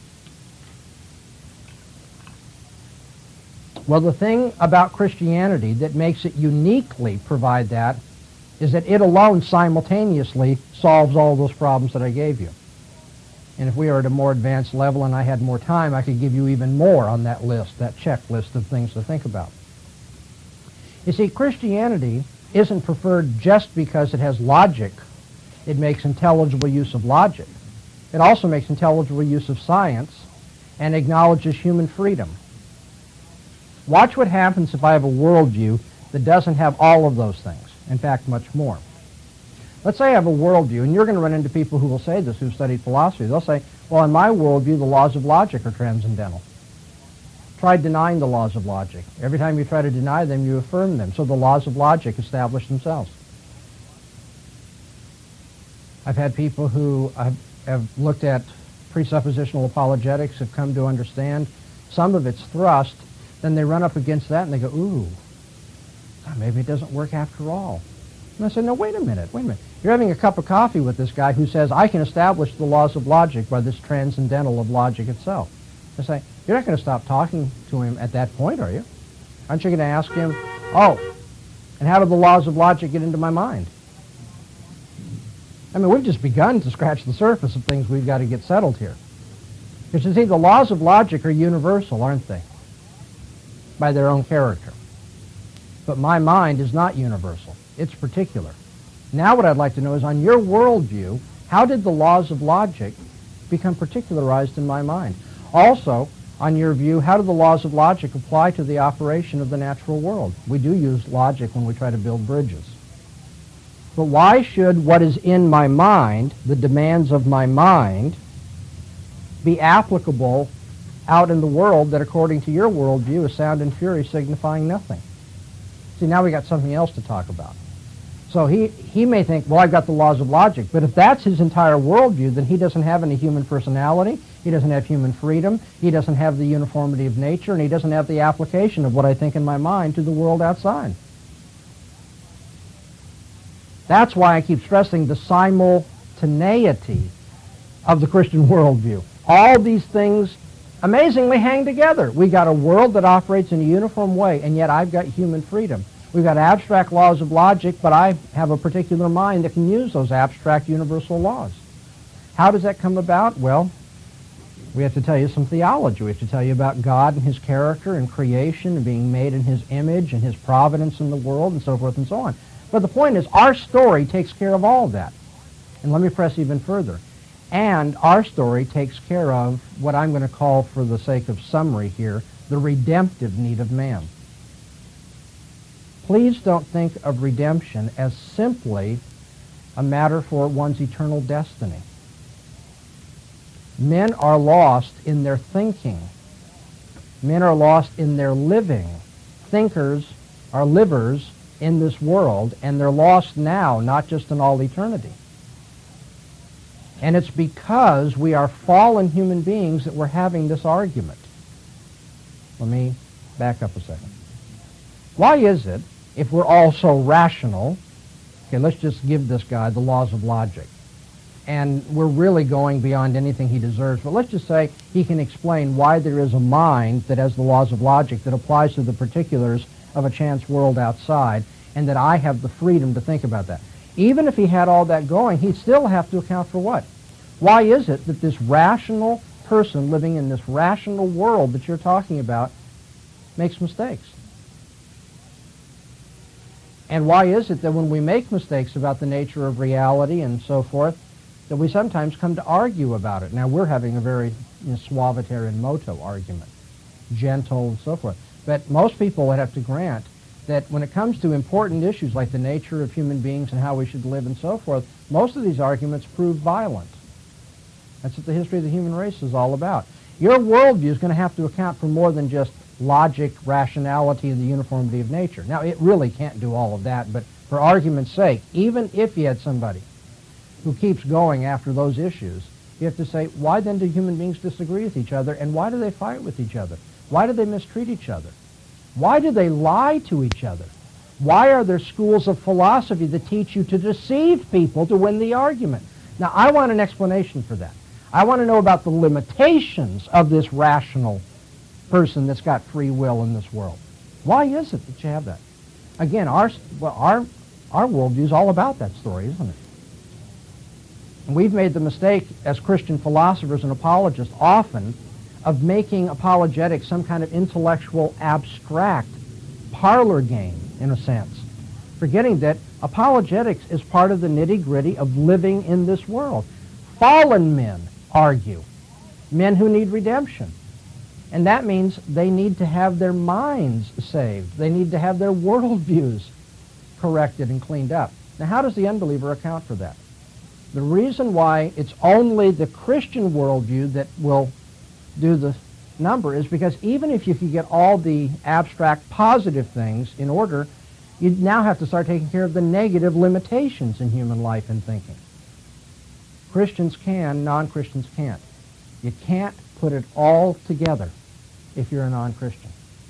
Well, the thing about Christianity that makes it uniquely provide that is that it alone simultaneously solves all those problems that I gave you. And if we are at a more advanced level and I had more time, I could give you even more on that list, that checklist of things to think about. You see, Christianity isn't preferred just because it has logic. It makes intelligible use of logic. It also makes intelligible use of science and acknowledges human freedom. Watch what happens if I have a worldview that doesn't have all of those things. In fact, much more. Let's say I have a worldview, and you're going to run into people who will say this, who've studied philosophy. They'll say, well, in my worldview, the laws of logic are transcendental. Try denying the laws of logic. Every time you try to deny them, you affirm them. So the laws of logic establish themselves. I've had people who have, have looked at presuppositional apologetics, have come to understand some of its thrust, then they run up against that and they go, ooh, maybe it doesn't work after all. And I said, no, wait a minute, wait a minute. You're having a cup of coffee with this guy who says, I can establish the laws of logic by this transcendental of logic itself. I say, you're not going to stop talking to him at that point, are you? Aren't you going to ask him, oh, and how do the laws of logic get into my mind? I mean, we've just begun to scratch the surface of things we've got to get settled here. Because you see, the laws of logic are universal, aren't they? By their own character. But my mind is not universal. It's particular. Now what I'd like to know is, on your worldview, how did the laws of logic become particularized in my mind? Also, on your view, how do the laws of logic apply to the operation of the natural world? We do use logic when we try to build bridges. But why should what is in my mind, the demands of my mind, be applicable out in the world that, according to your worldview, is sound and fury signifying nothing? See, now we got something else to talk about. So he, he may think, well, I've got the laws of logic. But if that's his entire worldview, then he doesn't have any human personality, he doesn't have human freedom, he doesn't have the uniformity of nature, and he doesn't have the application of what I think in my mind to the world outside. That's why I keep stressing the simultaneity of the Christian worldview. All these things amazingly hang together. We got a world that operates in a uniform way, and yet I've got human freedom. We've got abstract laws of logic, but I have a particular mind that can use those abstract universal laws. How does that come about? Well, we have to tell you some theology. We have to tell you about God and his character and creation and being made in his image and his providence in the world and so forth and so on. But the point is, our story takes care of all of that. And let me press even further. And our story takes care of what I'm going to call, for the sake of summary here, the redemptive need of man. Please don't think of redemption as simply a matter for one's eternal destiny. Men are lost in their thinking. Men are lost in their living. Thinkers are livers in this world, and they're lost now, not just in all eternity. And it's because we are fallen human beings that we're having this argument. Let me back up a second. Why is it, if we're all so rational, okay, let's just give this guy the laws of logic, and we're really going beyond anything he deserves, but let's just say he can explain why there is a mind that has the laws of logic that applies to the particulars of a chance world outside, and that I have the freedom to think about that. Even if he had all that going, he'd still have to account for what? Why is it that this rational person living in this rational world that you're talking about makes mistakes? And why is it that when we make mistakes about the nature of reality and so forth, that we sometimes come to argue about it? Now, we're having a very, you know, suaviter in moto argument, gentle and so forth. But most people would have to grant that when it comes to important issues like the nature of human beings and how we should live and so forth, most of these arguments prove violent. That's what the history of the human race is all about. Your worldview is going to have to account for more than just logic, rationality, and the uniformity of nature. Now, it really can't do all of that, but for argument's sake, even if you had somebody who keeps going after those issues, you have to say, why then do human beings disagree with each other, and why do they fight with each other? Why do they mistreat each other? Why do they lie to each other? Why are there schools of philosophy that teach you to deceive people to win the argument? Now, I want an explanation for that. I want to know about the limitations of this rational person that's got free will in this world. Why is it that you have that? Again, our, well, our, our worldview is all about that story, isn't it? And we've made the mistake as Christian philosophers and apologists often of making apologetics some kind of intellectual, abstract parlor game, in a sense, forgetting that apologetics is part of the nitty-gritty of living in this world. Fallen men argue, men who need redemption. And that means they need to have their minds saved. They need to have their worldviews corrected and cleaned up. Now, how does the unbeliever account for that? The reason why it's only the Christian worldview that will do the number is because even if you could get all the abstract positive things in order, you now have to start taking care of the negative limitations in human life and thinking. Christians can, non-Christians can't. You can't put it all together if you're a non-Christian.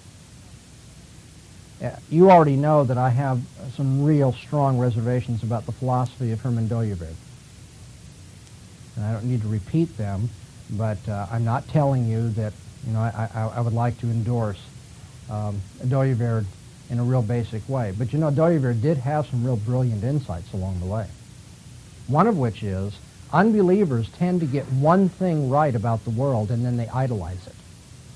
You already know that I have some real strong reservations about the philosophy of Herman Dooyeweerd. And I don't need to repeat them, but uh, I'm not telling you that, you know, I, I, I would like to endorse um, Dooyeweerd in a real basic way. But you know, Dooyeweerd did have some real brilliant insights along the way. One of which is, unbelievers tend to get one thing right about the world and then they idolize it.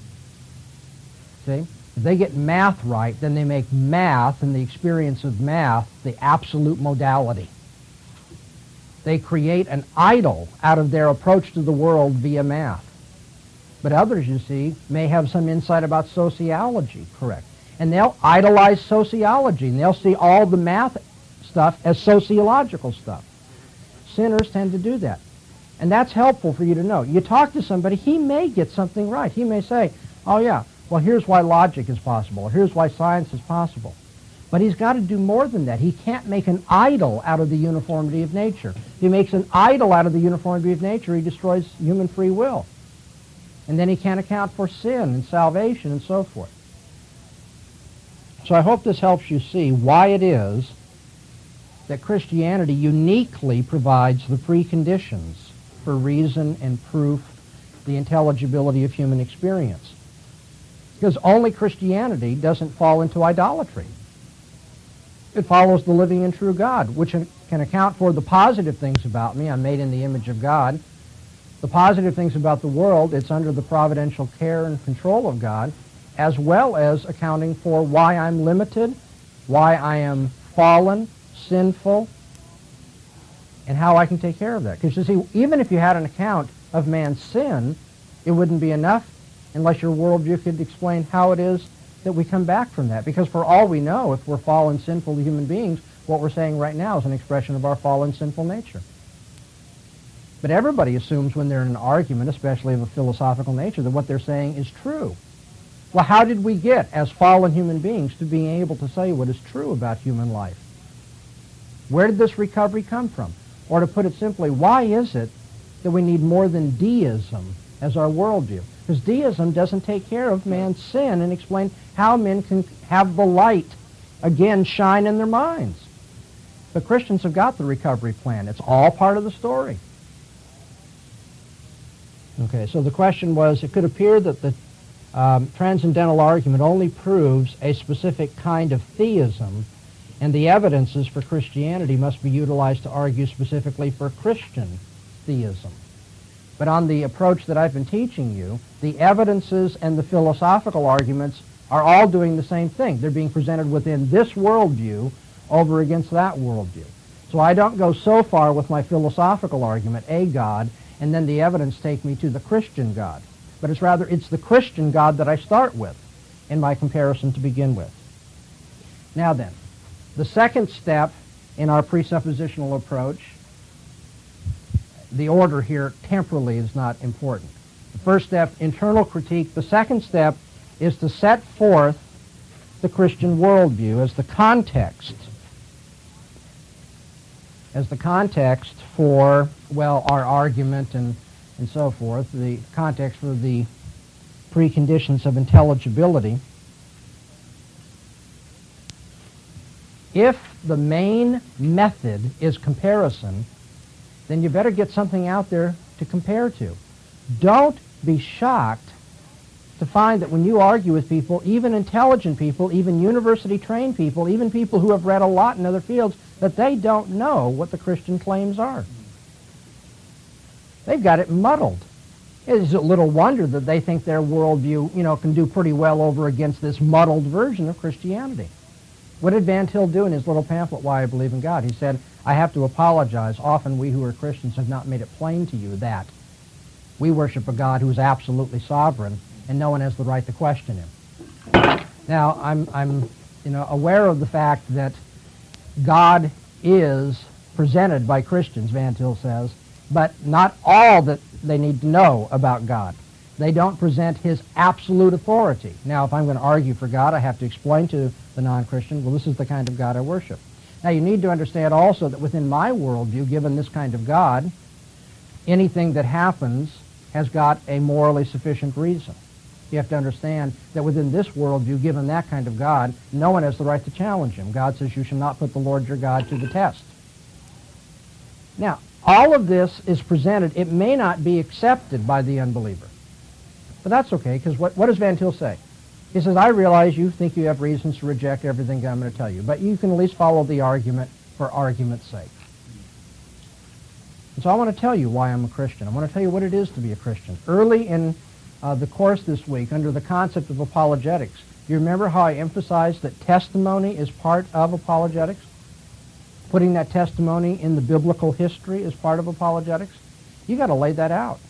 See? If they get math right, then they make math and the experience of math the absolute modality. They create an idol out of their approach to the world via math. But others, you see, may have some insight about sociology, correct? And they'll idolize sociology, and they'll see all the math stuff as sociological stuff. Sinners tend to do that. And that's helpful for you to know. You talk to somebody, he may get something right. He may say, oh yeah, well here's why logic is possible, or here's why science is possible. But he's got to do more than that. He can't make an idol out of the uniformity of nature. If he makes an idol out of the uniformity of nature, he destroys human free will. And then he can't account for sin and salvation and so forth. So I hope this helps you see why it is that Christianity uniquely provides the preconditions for reason and proof, the intelligibility of human experience. Because only Christianity doesn't fall into idolatry. It follows the living and true God, which can account for the positive things about me. I'm made in the image of God. The positive things about the world, it's under the providential care and control of God, as well as accounting for why I'm limited, why I am fallen, sinful, and how I can take care of that. Because you see, even if you had an account of man's sin, it wouldn't be enough unless your worldview could explain how it is that we come back from that. Because for all we know, if we're fallen, sinful human beings, what we're saying right now is an expression of our fallen, sinful nature. But everybody assumes when they're in an argument, especially of a philosophical nature, that what they're saying is true. Well, how did we get, as fallen human beings, to being able to say what is true about human life? Where did this recovery come from? Or to put it simply, why is it that we need more than deism as our worldview? Because deism doesn't take care of man's sin and explain how men can have the light again shine in their minds. But Christians have got the recovery plan. It's all part of the story. Okay, so the question was, it could appear that the um, transcendental argument only proves a specific kind of theism, and the evidences for Christianity must be utilized to argue specifically for Christian theism. But on the approach that I've been teaching you, the evidences and the philosophical arguments are all doing the same thing. They're being presented within this worldview over against that worldview. So I don't go so far with my philosophical argument, a God, and then the evidence take me to the Christian God. But it's rather, it's the Christian God that I start with in my comparison to begin with. Now then, the second step in our presuppositional approach, the order here temporally is not important. The first step, internal critique. The second step is to set forth the Christian worldview as the context, as the context for, well, our argument and, and so forth, the context for the preconditions of intelligibility. If the main method is comparison, then you better get something out there to compare to. Don't be shocked to find that when you argue with people, even intelligent people, even university-trained people, even people who have read a lot in other fields, that they don't know what the Christian claims are. They've got it muddled. It is a little wonder that they think their worldview, you know, can do pretty well over against this muddled version of Christianity. What did Van Til do in his little pamphlet, Why I Believe in God? He said, I have to apologize. Often we who are Christians have not made it plain to you that we worship a God who is absolutely sovereign and no one has the right to question him. Now, I'm, I'm you know, aware of the fact that God is presented by Christians, Van Til says, but not all that they need to know about God. They don't present his absolute authority. Now, if I'm going to argue for God, I have to explain to the non-Christian, well, this is the kind of God I worship. Now, you need to understand also that within my worldview, given this kind of God, anything that happens has got a morally sufficient reason. You have to understand that within this worldview, given that kind of God, no one has the right to challenge him. God says you shall not put the Lord your God to the test. Now, all of this is presented. It may not be accepted by the unbeliever. But that's okay, because what, what does Van Til say? He says, I realize you think you have reasons to reject everything I'm going to tell you, but you can at least follow the argument for argument's sake. And so I want to tell you why I'm a Christian. I want to tell you what it is to be a Christian. Early in uh, the course this week, under the concept of apologetics, do you remember how I emphasized that testimony is part of apologetics? Putting that testimony in the biblical history is part of apologetics? You've got to lay that out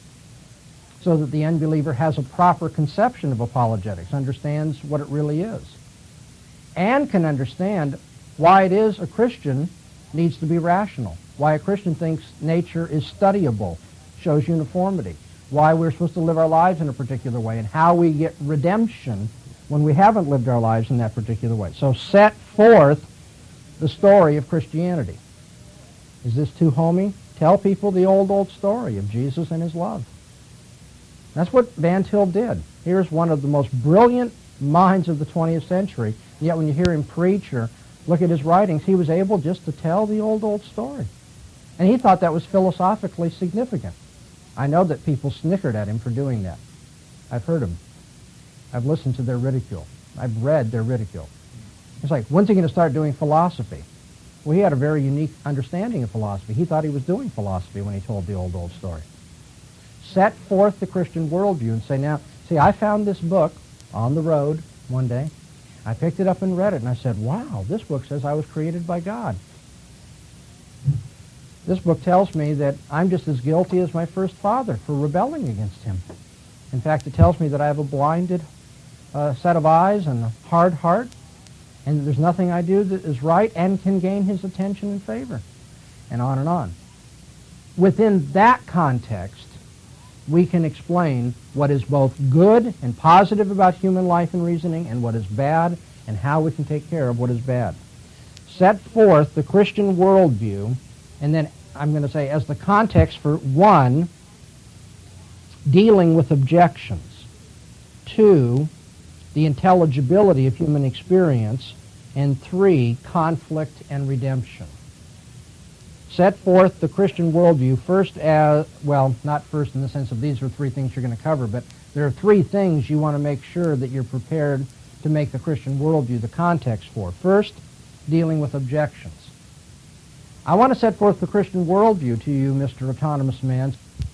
so that the unbeliever has a proper conception of apologetics, understands what it really is, and can understand why it is a Christian needs to be rational, why a Christian thinks nature is studyable, shows uniformity, why we're supposed to live our lives in a particular way, and how we get redemption when we haven't lived our lives in that particular way. So set forth the story of Christianity. Is this too homey? Tell people the old, old story of Jesus and his love. That's what Van Til did. Here's one of the most brilliant minds of the twentieth century. Yet when you hear him preach or look at his writings, he was able just to tell the old, old story. And he thought that was philosophically significant. I know that people snickered at him for doing that. I've heard them. I've listened to their ridicule. I've read their ridicule. It's like, when's he going to start doing philosophy? Well, he had a very unique understanding of philosophy. He thought he was doing philosophy when he told the old, old story. Set forth the Christian worldview and say, now, see, I found this book on the road one day. I picked it up and read it, and I said, wow, this book says I was created by God. This book tells me that I'm just as guilty as my first father for rebelling against him. In fact, it tells me that I have a blinded uh, set of eyes and a hard heart, and there's nothing I do that is right and can gain his attention and favor, and on and on. Within that context, we can explain what is both good and positive about human life and reasoning and what is bad and how we can take care of what is bad. Set forth the Christian worldview, and then I'm going to say as the context for one, dealing with objections, two, the intelligibility of human experience, and three, conflict and redemption. Set forth the Christian worldview first as, well, not first in the sense of these are three things you're going to cover, but there are three things you want to make sure that you're prepared to make the Christian worldview the context for. First, dealing with objections. I want to set forth the Christian worldview to you, Mister Autonomous Man,